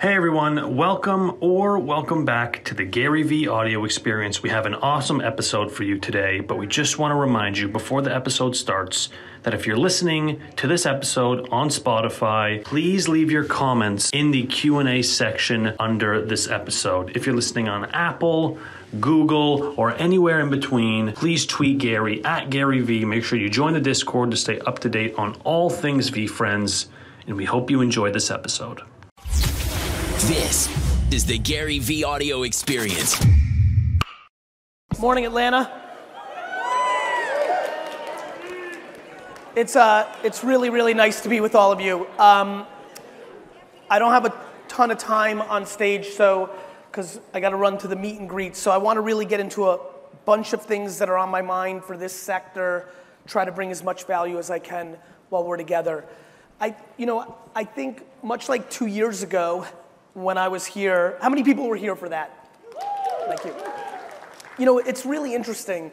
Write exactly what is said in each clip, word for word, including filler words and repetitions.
Hey everyone, welcome or welcome back to the Gary Vee audio experience. We have an awesome episode for you today, but we just want to remind you before the episode starts that if you're listening to this episode on Spotify, please leave your comments in the Q and A section under this episode. If you're listening on Apple, Google, or anywhere in between, please tweet Gary at Gary Vee. Make sure you join the Discord to stay up to date on all things VeeFriends, and we hope you enjoy this episode. This is the Gary Vee audio experience. Morning, Atlanta. It's uh, it's really, really nice to be with all of you. Um, I don't have a ton of time on stage, so because I got to run to the meet and greet. So I want to really get into a bunch of things that are on my mind for this sector. Try to bring as much value as I can while we're together. I, you know, I think much like two years ago. When I was here, how many people were here for that? Thank you. You know, it's really interesting.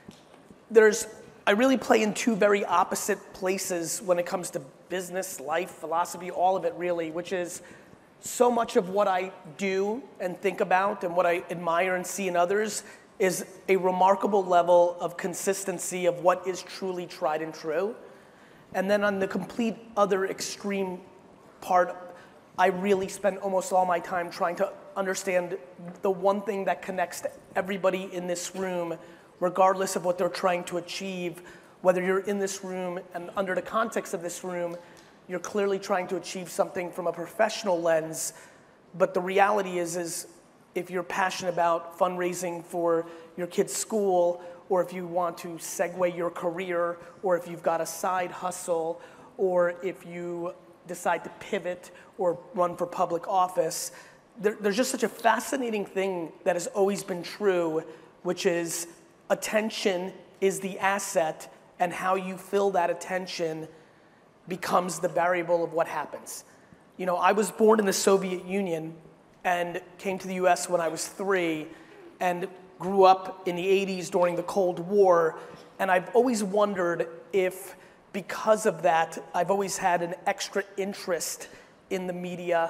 There's, I really play in two very opposite places when it comes to business, life, philosophy, all of it really, which is so much of what I do and think about and what I admire and see in others is a remarkable level of consistency of what is truly tried and true. And then on the complete other extreme part, I really spend almost all my time trying to understand the one thing that connects to everybody in this room, regardless of what they're trying to achieve. Whether you're in this room and under the context of this room, you're clearly trying to achieve something from a professional lens. But the reality is, is if you're passionate about fundraising for your kid's school, or if you want to segue your career, or if you've got a side hustle, or if you decide to pivot or run for public office, there, there's just such a fascinating thing that has always been true, which is attention is the asset, and how you fill that attention becomes the variable of what happens. You know, I was born in the Soviet Union and came to the U S when I was three and grew up in the eighties during the Cold War, and I've always wondered if because of that, I've always had an extra interest in the media,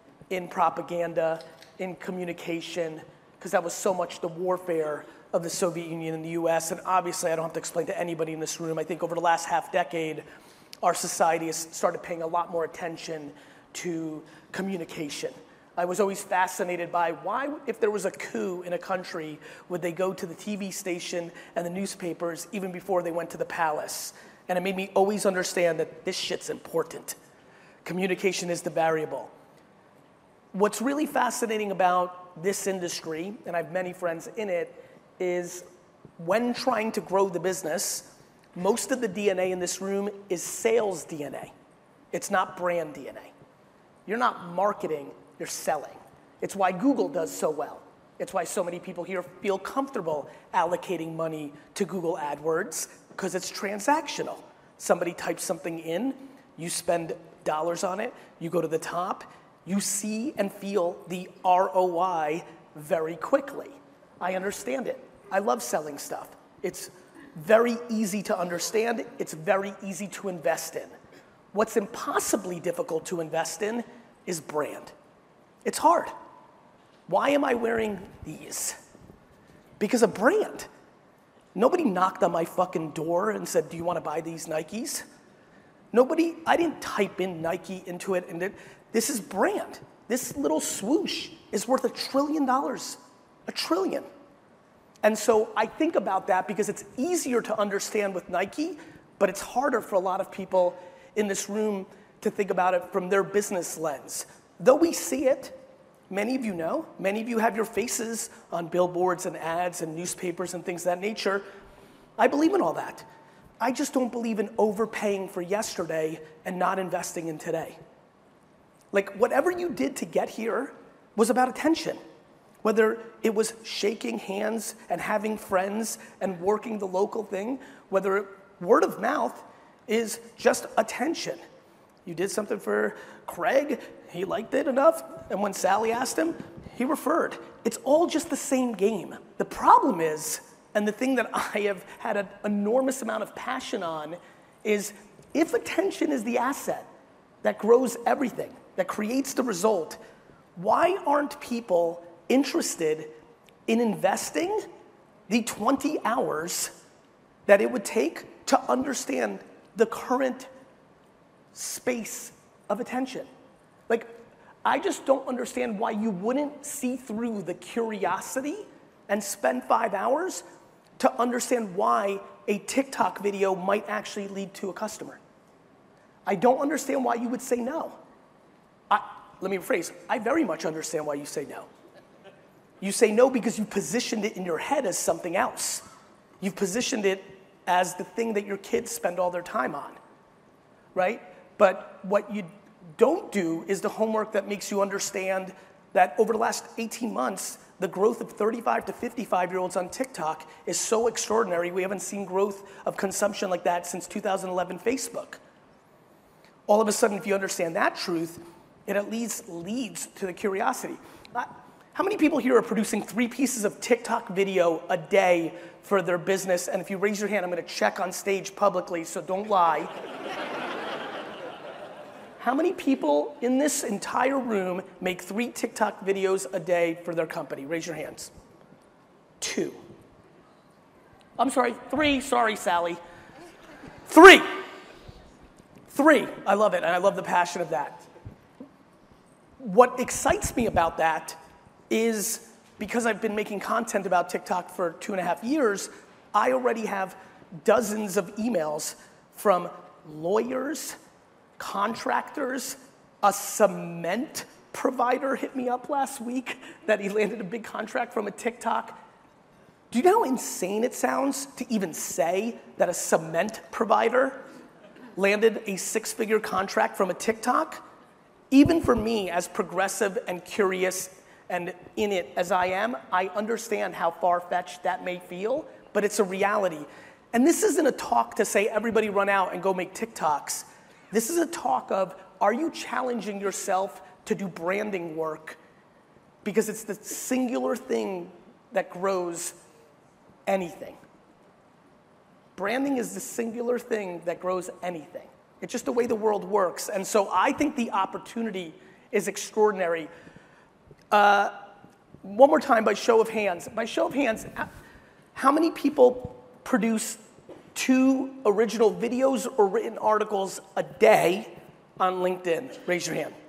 in propaganda, in communication, because that was so much the warfare of the Soviet Union and the U S. And obviously, I don't have to explain to anybody in this room, I think over the last half decade, our society has started paying a lot more attention to communication. I was always fascinated by why, if there was a coup in a country, would they go to the T V station and the newspapers even before they went to the palace? And it made me always understand that this shit's important. Communication is the variable. What's really fascinating about this industry, and I have many friends in it, is when trying to grow the business, most of the D N A in this room is sales D N A. It's not brand D N A. You're not marketing, you're selling. It's why Google does so well. It's why so many people here feel comfortable allocating money to Google AdWords, because it's transactional. Somebody types something in, you spend dollars on it, you go to the top, you see and feel the R O I very quickly. I understand it. I love selling stuff. It's very easy to understand. It's very easy to invest in. What's impossibly difficult to invest in is brand. It's hard. Why am I wearing these? Because of brand. Nobody knocked on my fucking door and said, do you want to buy these Nikes? Nobody, I didn't type in Nike into it, and it, this is brand. This little swoosh is worth a trillion dollars, a trillion. And so I think about that because it's easier to understand with Nike, but it's harder for a lot of people in this room to think about it from their business lens. Though we see it, many of you know, many of you have your faces on billboards and ads and newspapers and things of that nature. I believe in all that. I just don't believe in overpaying for yesterday and not investing in today. Like, whatever you did to get here was about attention. Whether it was shaking hands and having friends and working the local thing, whether word of mouth is just attention. You did something for Craig, he liked it enough, and when Sally asked him, he referred. It's all just the same game. The problem is, and the thing that I have had an enormous amount of passion on, is if attention is the asset that grows everything, that creates the result, why aren't people interested in investing the twenty hours that it would take to understand the current space of attention? Like, I just don't understand why you wouldn't see through the curiosity and spend five hours to understand why a TikTok video might actually lead to a customer. I don't understand why you would say no. I, let me rephrase, I very much understand why you say no. You say no because you positioned it in your head as something else. You've positioned it as the thing that your kids spend all their time on, right? But what you don't do is the homework that makes you understand that over the last eighteen months, the growth of thirty-five to fifty-five year olds on TikTok is so extraordinary. We haven't seen growth of consumption like that since two thousand eleven Facebook. All of a sudden, if you understand that truth, it at least leads to the curiosity. How many people here are producing three pieces of TikTok video a day for their business? And if you raise your hand, I'm gonna check on stage publicly, so don't lie. How many people in this entire room make three TikTok videos a day for their company? Raise your hands. Two. I'm sorry, three, sorry, Sally. Three. Three, I love it, and I love the passion of that. What excites me about that is because I've been making content about TikTok for two and a half years, I already have dozens of emails from lawyers, contractors. A cement provider hit me up last week that he landed a big contract from a TikTok. Do you know how insane it sounds to even say that a cement provider landed a six-figure contract from a TikTok? Even for me, as progressive and curious and in it as I am, I understand how far-fetched that may feel, but it's a reality. And this isn't a talk to say everybody run out and go make TikToks. This is a talk of, are you challenging yourself to do branding work? Because it's the singular thing that grows anything. Branding is the singular thing that grows anything. It's just the way the world works. And so I think the opportunity is extraordinary. Uh, one more time, by show of hands. By show of hands, how many people produce two original videos or written articles a day on LinkedIn? Raise your hand.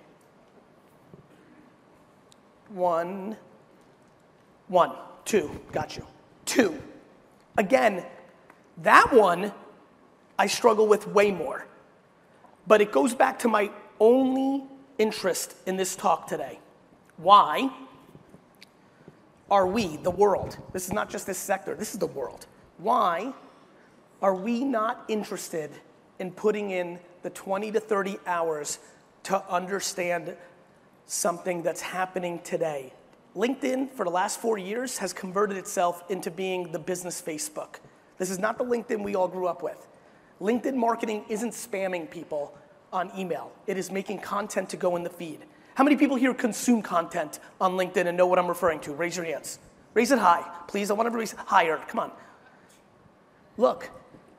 One, one, two, got you. Two. Again, that one I struggle with way more. But it goes back to my only interest in this talk today. Why are we, the world, this is not just this sector, this is the world. Why are we not interested in putting in the twenty to thirty hours to understand something that's happening today? LinkedIn, for the last four years, has converted itself into being the business Facebook. This is not the LinkedIn we all grew up with. LinkedIn marketing isn't spamming people on email. It is making content to go in the feed. How many people here consume content on LinkedIn and know what I'm referring to? Raise your hands. Raise it high, please. I want everybody higher. Come on. Look.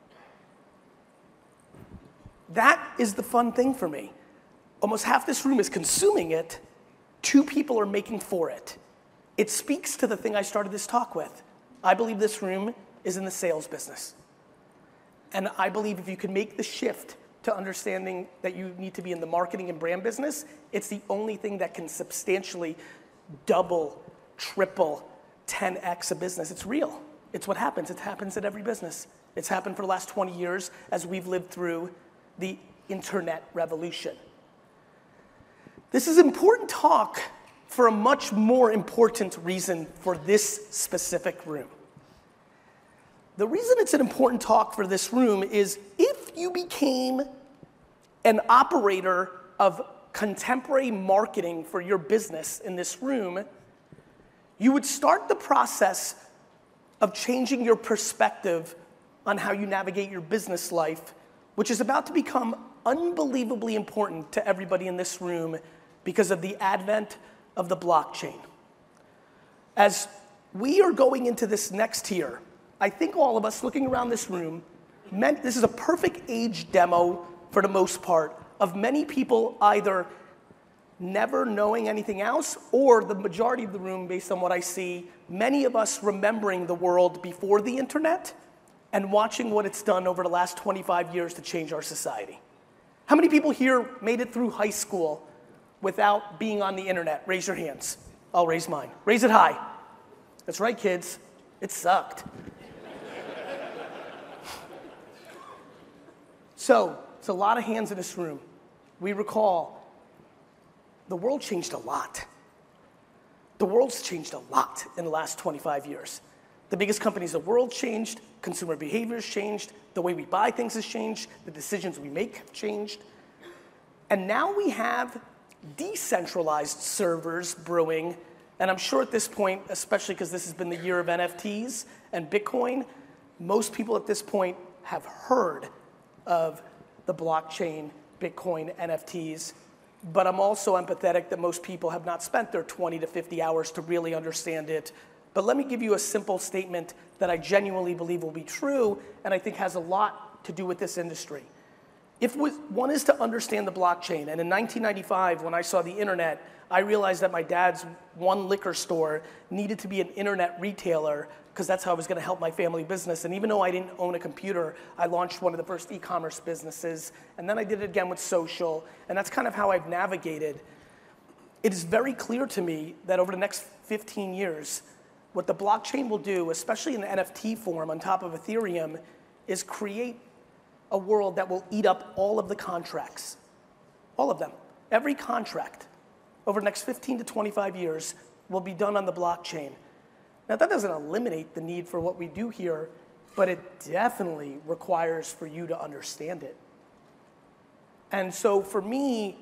That is the fun thing for me. Almost half this room is consuming it. Two people are making for it. It speaks to the thing I started this talk with. I believe this room is in the sales business. And I believe if you can make the shift to understanding that you need to be in the marketing and brand business, it's the only thing that can substantially double, triple, ten X a business. It's real. It's what happens. It happens at every business. It's happened for the last twenty years as we've lived through the internet revolution. This is important talk for a much more important reason for this specific room. The reason it's an important talk for this room is if you became an operator of contemporary marketing for your business in this room, you would start the process of changing your perspective on how you navigate your business life, which is about to become unbelievably important to everybody in this room because of the advent of the blockchain. As we are going into this next year, I think all of us looking around this room, meant, this is a perfect age demo for the most part of many people either never knowing anything else, or the majority of the room, based on what I see, many of us remembering the world before the internet and watching what it's done over the last twenty-five years to change our society. How many people here made it through high school without being on the internet? Raise your hands. I'll raise mine. Raise it high. That's right, kids. It sucked. So, it's a lot of hands in this room. We recall the world changed a lot. The world's changed a lot in the last twenty-five years. The biggest companies in the world changed, consumer behaviors changed, the way we buy things has changed, the decisions we make have changed. And now we have decentralized servers brewing, and I'm sure at this point, especially because this has been the year of N F Ts and Bitcoin, most people at this point have heard of the blockchain, Bitcoin, N F Ts, but I'm also empathetic that most people have not spent their twenty to fifty hours to really understand it. But let me give you a simple statement that I genuinely believe will be true, and I think has a lot to do with this industry. If one is to understand the blockchain, and in nineteen ninety-five, when I saw the internet, I realized that my dad's one liquor store needed to be an internet retailer, because that's how I was going to help my family business. And even though I didn't own a computer, I launched one of the first e-commerce businesses, and then I did it again with social, and that's kind of how I've navigated. It is very clear to me that over the next fifteen years, what the blockchain will do, especially in the N F T form on top of Ethereum, is create a world that will eat up all of the contracts. All of them. Every contract over the next fifteen to twenty-five years will be done on the blockchain. Now, that doesn't eliminate the need for what we do here, but it definitely requires for you to understand it. And so for me,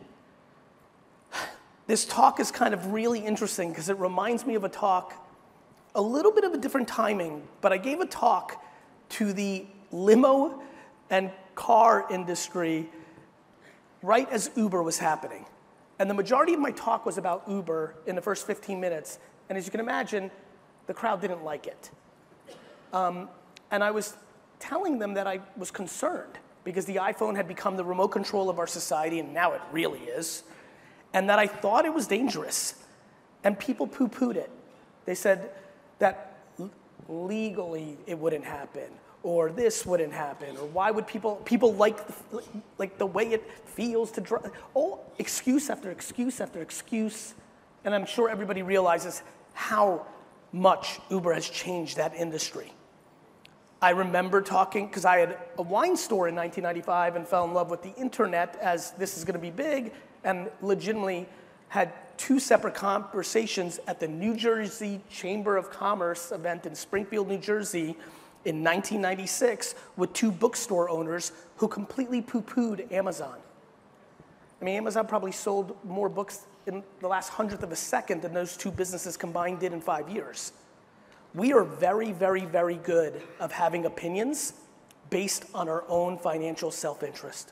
this talk is kind of really interesting because it reminds me of a talk, a little bit of a different timing, but I gave a talk to the limo and car industry right as Uber was happening. And the majority of my talk was about Uber in the first fifteen minutes. And as you can imagine, the crowd didn't like it. Um, and I was telling them that I was concerned because the iPhone had become the remote control of our society, and now it really is. And that I thought it was dangerous. And people poo-pooed it. They said that legally it wouldn't happen, or this wouldn't happen, or why would people, people like, the, like the way it feels to drive. Oh, excuse after excuse after excuse. And I'm sure everybody realizes how much Uber has changed that industry. I remember talking, because I had a wine store in nineteen ninety-five and fell in love with the internet as this is going to be big, and legitimately had two separate conversations at the New Jersey Chamber of Commerce event in Springfield, New Jersey in nineteen ninety-six with two bookstore owners who completely poo-pooed Amazon. I mean, Amazon probably sold more books in the last hundredth of a second than those two businesses combined did in five years. We are very, very, very good of having opinions based on our own financial self-interest.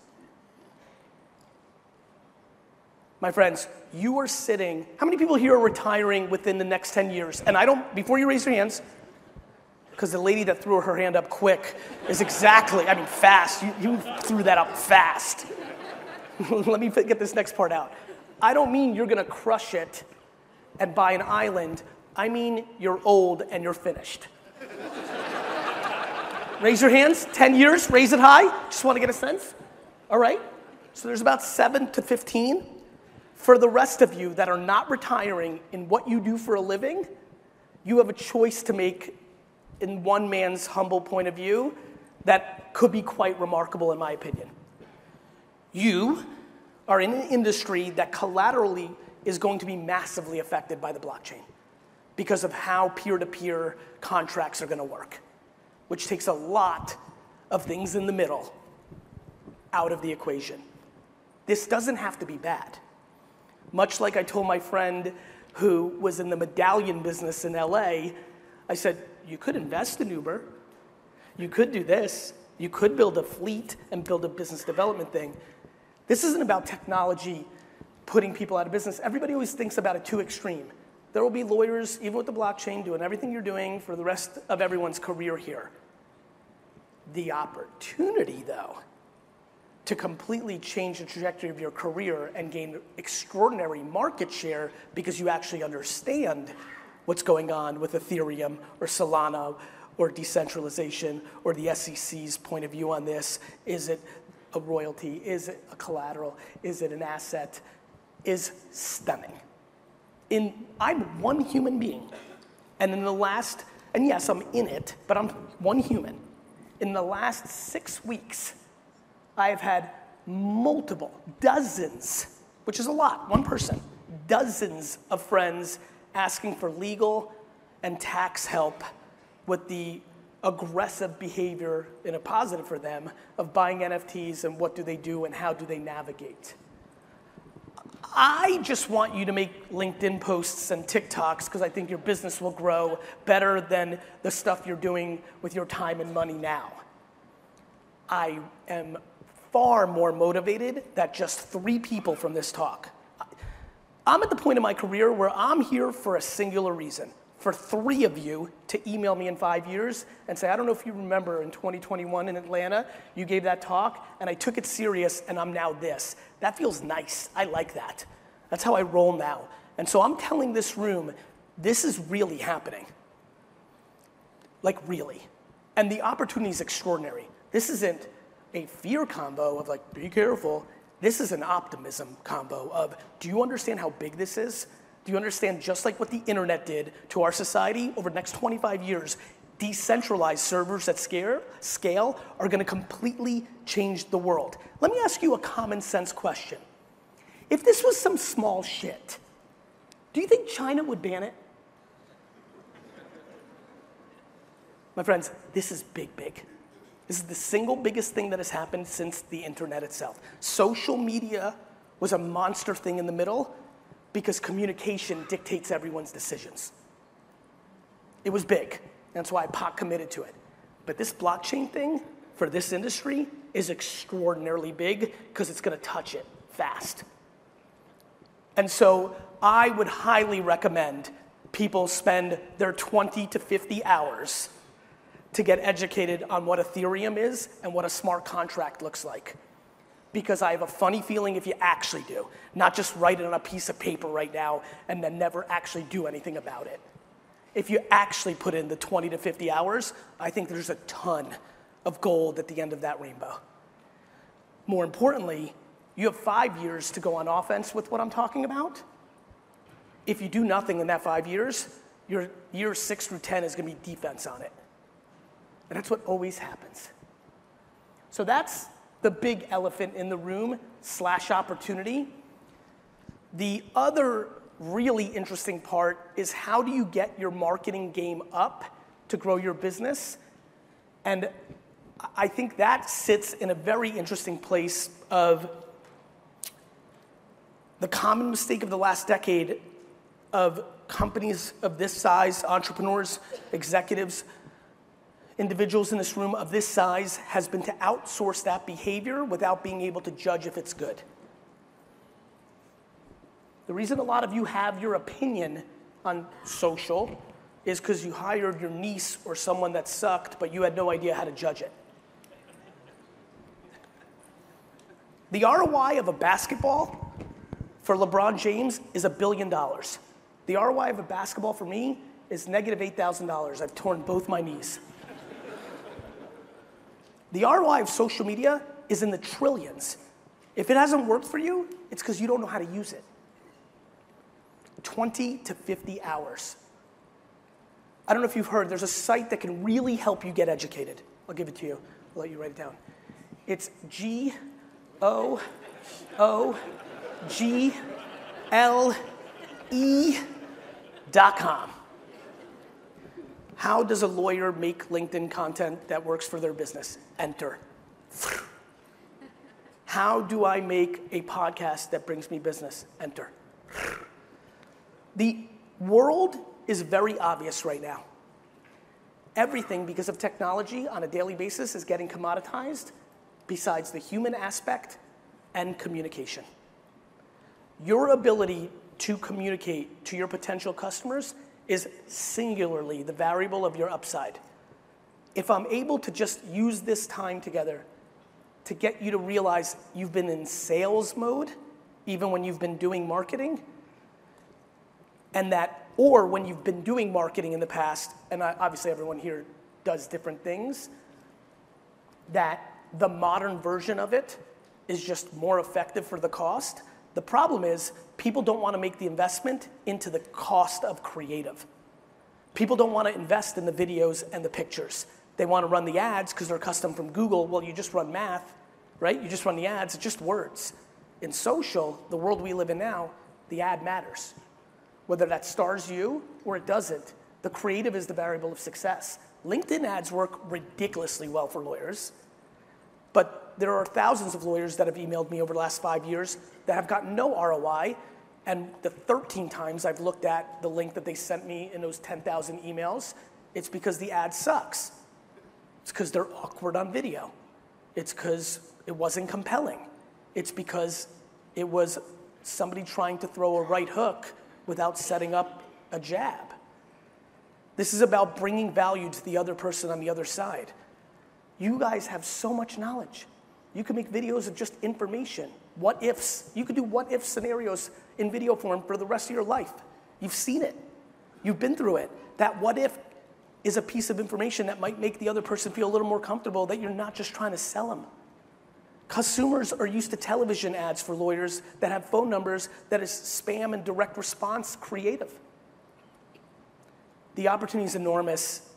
My friends, you are sitting, how many people here are retiring within the next ten years? And I don't, before you raise your hands, because the lady that threw her hand up quick is exactly, I mean fast, you, you threw that up fast. Let me get this next part out. I don't mean you're gonna crush it and buy an island. I mean you're old and you're finished. Raise your hands, ten years, raise it high. Just wanna get a sense. All right, so there's about seven to fifteen. For the rest of you that are not retiring in what you do for a living, you have a choice to make in one man's humble point of view that could be quite remarkable in my opinion. You are in an industry that collaterally is going to be massively affected by the blockchain because of how peer-to-peer contracts are going to work, which takes a lot of things in the middle out of the equation. This doesn't have to be bad. Much like I told my friend who was in the medallion business in L A, I said, you could invest in Uber, you could do this, you could build a fleet and build a business development thing. This isn't about technology putting people out of business. Everybody always thinks about it too extreme. There will be lawyers, even with the blockchain, doing everything you're doing for the rest of everyone's career here. The opportunity, though, to completely change the trajectory of your career and gain extraordinary market share because you actually understand what's going on with Ethereum or Solana or decentralization or the S E C's point of view on this. Is it a royalty? Is it a collateral? Is it an asset? Is stunning. In, I'm one human being, and in the last, and yes, I'm in it, but I'm one human. In the last six weeks, I have had multiple, dozens, which is a lot, one person, dozens of friends asking for legal and tax help with the aggressive behavior, in a positive for them, of buying N F Ts and what do they do and how do they navigate. I just want you to make LinkedIn posts and TikToks because I think your business will grow better than the stuff you're doing with your time and money now. I am far more motivated that just three people from this talk. I'm at the point in my career where I'm here for a singular reason. For three of you to email me in five years and say, I don't know if you remember in twenty twenty-one in Atlanta, you gave that talk and I took it serious and I'm now this. That feels nice. I like that. That's how I roll now. And so I'm telling this room, this is really happening. Like really. And the opportunity is extraordinary. This isn't a fear combo of like, be careful. This is an optimism combo of, do you understand how big this is? Do you understand just like what the internet did to our society over the next twenty-five years, decentralized servers at scale, scale are gonna completely change the world. Let me ask you a common sense question. If this was some small shit, do you think China would ban it? My friends, this is big, big. This is the single biggest thing that has happened since the internet itself. Social media was a monster thing in the middle because communication dictates everyone's decisions. It was big. That's why P O C committed to it. But this blockchain thing for this industry is extraordinarily big because it's gonna touch it fast. And so I would highly recommend people spend their twenty to fifty hours to get educated on what Ethereum is and what a smart contract looks like. Because I have a funny feeling if you actually do, not just write it on a piece of paper right now and then never actually do anything about it. If you actually put in the twenty to fifty hours, I think there's a ton of gold at the end of that rainbow. More importantly, you have five years to go on offense with what I'm talking about. If you do nothing in that five years, your year six through ten is gonna be defense on it. And that's what always happens. So that's the big elephant in the room slash opportunity. The other really interesting part is how do you get your marketing game up to grow your business? And I think that sits in a very interesting place of the common mistake of the last decade of companies of this size, entrepreneurs, executives, individuals in this room of this size has been to outsource that behavior without being able to judge if it's good. The reason a lot of you have your opinion on social is because you hired your niece or someone that sucked, but you had no idea how to judge it. The R O I of a basketball for LeBron James is a billion dollars. The R O I of a basketball for me is negative eight thousand dollars. I've torn both my knees. The R O I of social media is in the trillions. If it hasn't worked for you, it's because you don't know how to use it. twenty to fifty hours. I don't know if you've heard, there's a site that can really help you get educated. I'll give it to you. I'll let you write it down. It's G O O G L E dot com. How does a lawyer make LinkedIn content that works for their business? Enter. How do I make a podcast that brings me business? Enter. The world is very obvious right now. Everything, because of technology on a daily basis, is getting commoditized besides the human aspect and communication. Your ability to communicate to your potential customers is singularly the variable of your upside. If I'm able to just use this time together to get you to realize you've been in sales mode, even when you've been doing marketing, and that, or when you've been doing marketing in the past, and I, obviously everyone here does different things, that the modern version of it is just more effective for the cost. The problem is people don't want to make the investment into the cost of creative. People don't want to invest in the videos and the pictures. They want to run the ads because they're custom from Google. Well, you just run math, right? You just run the ads, it's just words. In social, the world we live in now, the ad matters. Whether that stars you or it doesn't, the creative is the variable of success. LinkedIn ads work ridiculously well for lawyers, but there are thousands of lawyers that have emailed me over the last five years that have gotten no R O I, and the thirteen times I've looked at the link that they sent me in those ten thousand emails, it's because the ad sucks. It's because they're awkward on video. It's because it wasn't compelling. It's because it was somebody trying to throw a right hook without setting up a jab. This is about bringing value to the other person on the other side. You guys have so much knowledge. You can make videos of just information, what ifs. You could do what if scenarios in video form for the rest of your life. You've seen it. You've been through it. That what if is a piece of information that might make the other person feel a little more comfortable that you're not just trying to sell them. Consumers are used to television ads for lawyers that have phone numbers that is spam and direct response creative. The opportunity is enormous.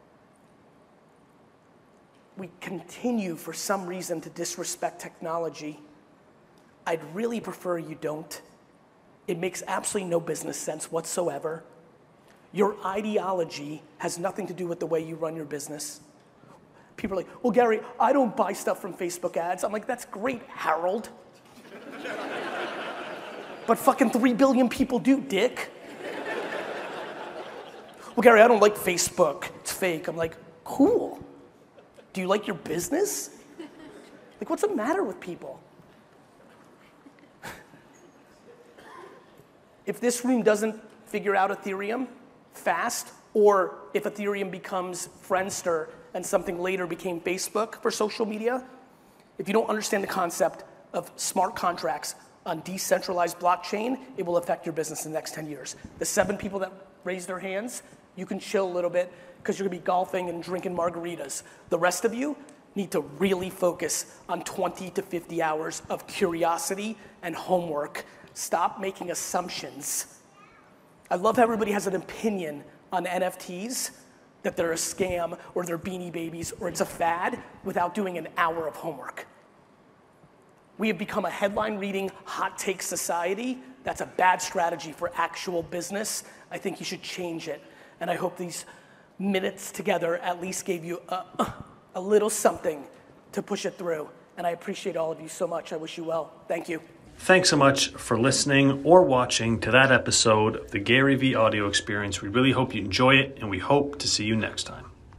We continue, for some reason, to disrespect technology. I'd really prefer you don't. It makes absolutely no business sense whatsoever. Your ideology has nothing to do with the way you run your business. People are like, well, Gary, I don't buy stuff from Facebook ads. I'm like, that's great, Harold. But fucking three billion people do, dick. Well, Gary, I don't like Facebook. It's fake. I'm like, cool. Do you like your business? Like, what's the matter with people? If this room doesn't figure out Ethereum fast, or if Ethereum becomes Friendster and something later became Facebook for social media, if you don't understand the concept of smart contracts on decentralized blockchain, it will affect your business in the next ten years. The seven people that raised their hands, you can chill a little bit because you're gonna be golfing and drinking margaritas. The rest of you need to really focus on twenty to fifty hours of curiosity and homework. Stop making assumptions. I love how everybody has an opinion on N F Ts, that they're a scam or they're Beanie Babies or it's a fad without doing an hour of homework. We have become a headline reading, hot take society. That's a bad strategy for actual business. I think you should change it. And I hope these minutes together at least gave you a, a little something to push it through. And I appreciate all of you so much. I wish you well. Thank you. Thanks so much for listening or watching to that episode of the Gary Vee Audio Experience. We really hope you enjoy it, and we hope to see you next time.